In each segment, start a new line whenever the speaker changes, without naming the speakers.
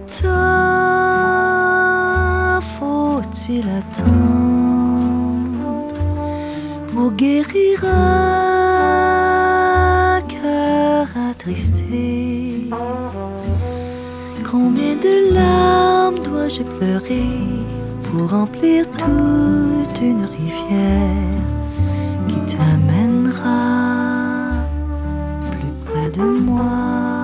temps faut-il attendre pour guérir un cœur attristé? Combien de larmes dois-je pleurer pour remplir toute une rivière qui t'amènera plus près de moi?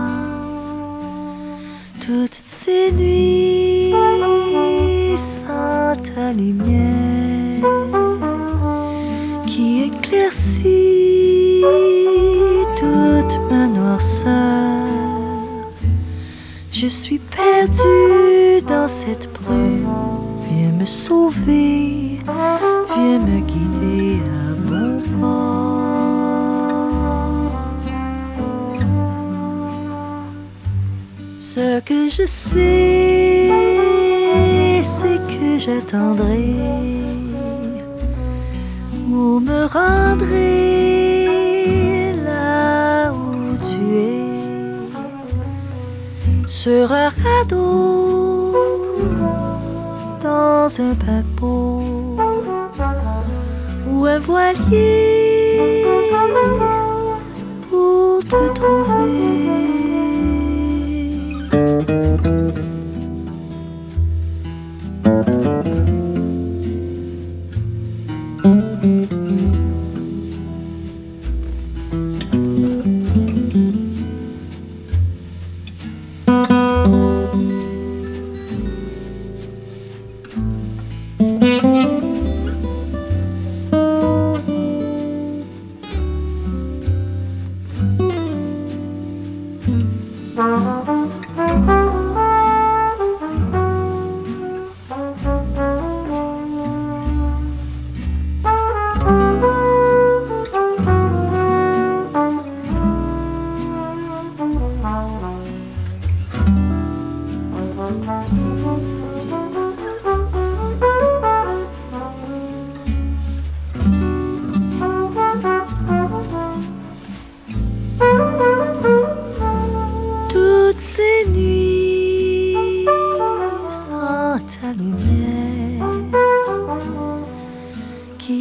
Toutes ces nuits sans ta lumière qui éclaircit toute ma noirceur, je suis perdue dans cette brume. Viens me sauver, viens me guider à bon port. Ce que je sais, c'est que j'attendrai ou me rendrai là où tu es, sur un radeau, dans un paquebot ou un voilier pour te trouver. Toutes ces nuits sans ta lumière qui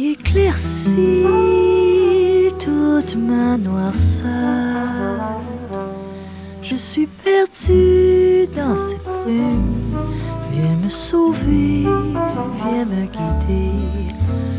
éclaircit toute ma noirceur, je suis perdue dans cette brume. Viens me sauver, viens me guider